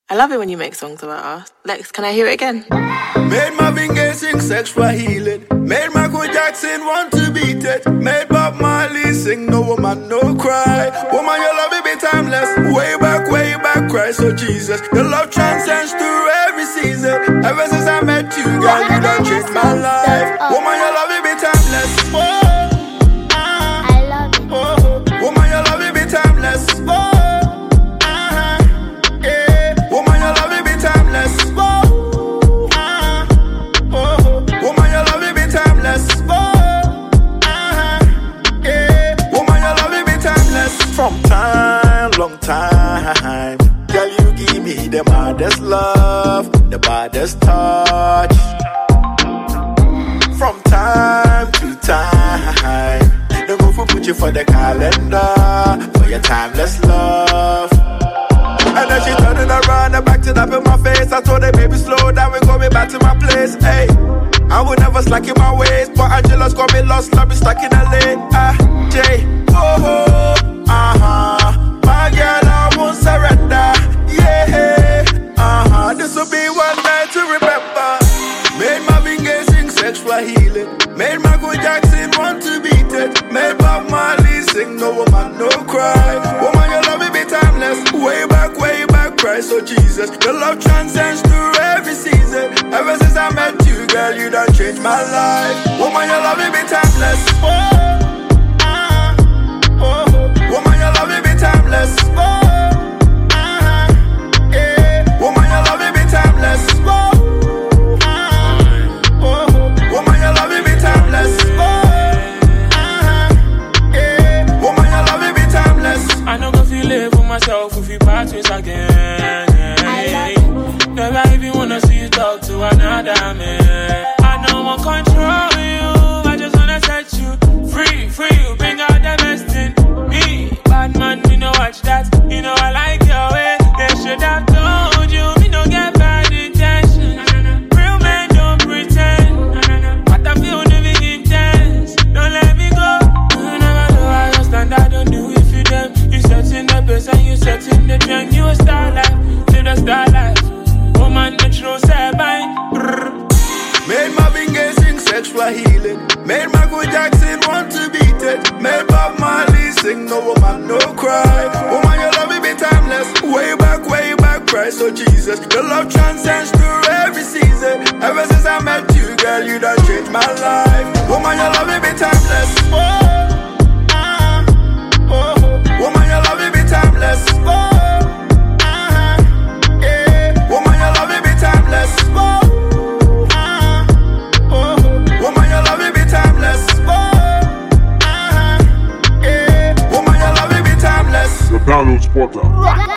I love it when you make songs about us. Lex, can I hear it again? Made Marvin Gaye sing sexual healing. Made Michael Jackson want to beat it. Made Bob Marley sing no woman, no cry. Woman, your love it be timeless. Way back, Christ, oh Jesus. Your love transcends through every season. Ever since I met you, girl, you done changed my life. Woman, your love it be timeless. I love it. Woman, your love it be timeless. Woman, your love it be timeless. Woman, your love it be timeless. Woman, your love it be timeless. From time, long time, girl, you give me the baddest love, the baddest touch. From time to time, the roof will put you for the calendar, for your timeless love. And then she turning around and back to that in my face. I told her, baby, slow down, we're going back to my place. Hey, I would never slack in my ways, but Angela's got me lost, I'll be stuck in LA. J, my girl, I won't surrender. Yeah, this will be one night to remember. Made Marvin Gaye sing sexual healing. Made Michael Jackson want to beat it. Made Bob Marley sing no woman, no cry. Woman, your love it be timeless. Way back, Christ, oh Jesus. Your love transcends through every season. Ever since I met you, girl, you done changed my life. Woman, your love it be timeless. Woman, your love it be timeless. Woman, your love it be timeless. Woman, your love it be timeless. Woman, your love it be timeless. I know if you live for myself, if you part ways again. Never even wanna see you talk to another man. I don't want control you, I just wanna set you free, you bring out the best in me. Bad man, me no watch that, you know I like your way. They should have told you, me no get bad intentions. Real men don't pretend, what I feel living intense. Don't let me go, you never know how your standard don't do if you them. You set in the best and you set in the trend. You a star life, live the star life. Woman, the true say bye. Made Marvin Gaye sing sexual healing. Made Michael Jackson want to beat it. Made Bob Marley sing no woman, no cry. Woman, your love it be timeless. Way back, Christ, oh Jesus. Your love transcends through every season. Ever since I met you, girl, you done changed my life. Woman, your love it be timeless. Woman, your love it be timeless. Woman, your love it be timeless. Woman, your love it be timeless. Woman, your love it be timeless. The Download Spotter.